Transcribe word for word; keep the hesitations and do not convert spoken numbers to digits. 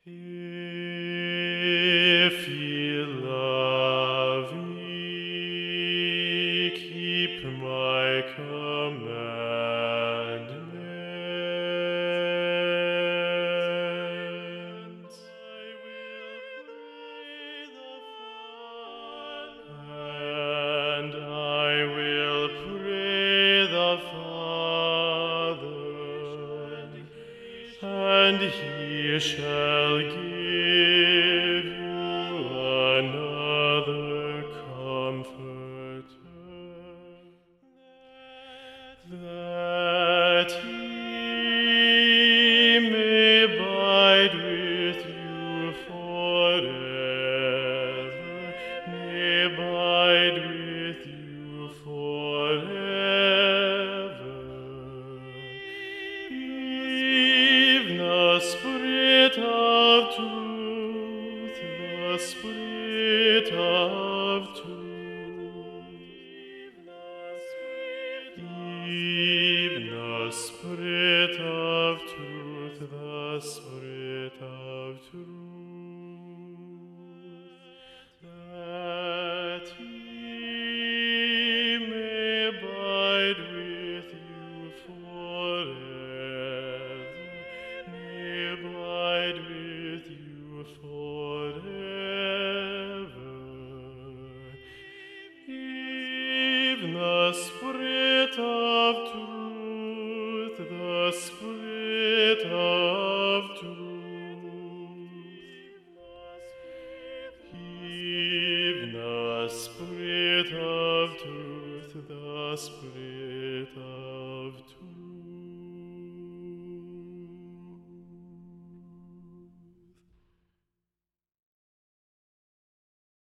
If ye love me, keep my commandments. And I will pray the Father, and he shall give you another Comforter, that he may abide with you forever, may abide with you forever. Even the Spirit of truth, the Spirit of truth, even the Spirit of truth, the Spirit